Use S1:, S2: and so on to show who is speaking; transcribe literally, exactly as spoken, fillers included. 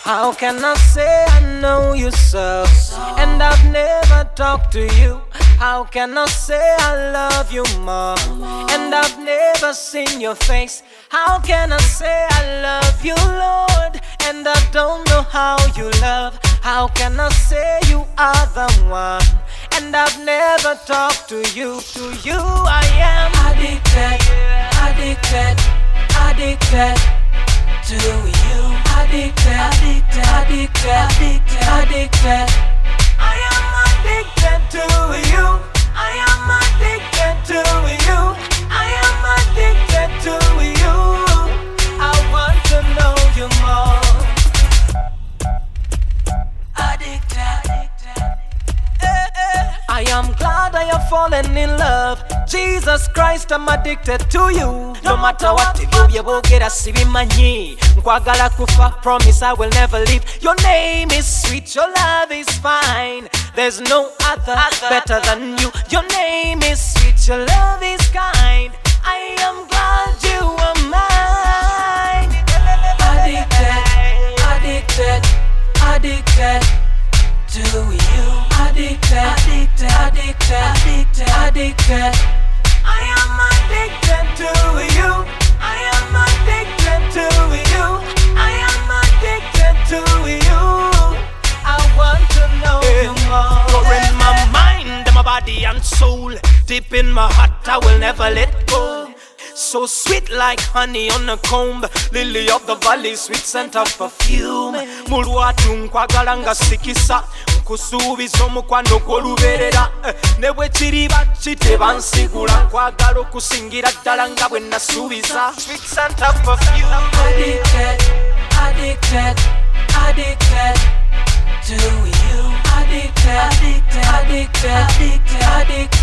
S1: How can I say I know you so, and I've never talked to you? How can I say I love you more, and I've never seen your face? How can I say I love you, Lord, and I don't know how you love? How can I say you are the one, and I've never talked to you? To you I am addicted, addicted, addicted to you. Addicted, addicted, addicted, addicted, addicted. I am addicted to you. I am addicted to you. I am addicted to you. I want to know you more. Addicted, addicted. Eh, eh. I am glad I have fallen in love. Jesus Christ, I'm addicted to you. No matter what, if you will get a sibimanyi. Nkwagala kufa, promise I will never leave. Your name is sweet, your love is fine. There's no other, other better than you. Your name is sweet, your love is kind. I am glad you are mine. Addicted, addicted, addicted to you. Addicted, addicted, addicted, addicted, addicted. I am addicted to you. I am addicted to you. I am addicted to you. I want to know you more. You're in my mind, in my body and soul. Deep in my heart, I will never let go. So sweet like honey on a comb, lily of the valley, sweet scent of perfume. Mulwatu nkwagala nga sikisa, nkusuubiza omukwano gw'olubeerera. Ne bwe kiriba kiteba nsigula, nkwagala okusingira ddala nga bwe nasuubiza. Sweet scent of perfume. Addicted, addicted, addicted to you. Addicted, addicted, addicted, addicted, addicted.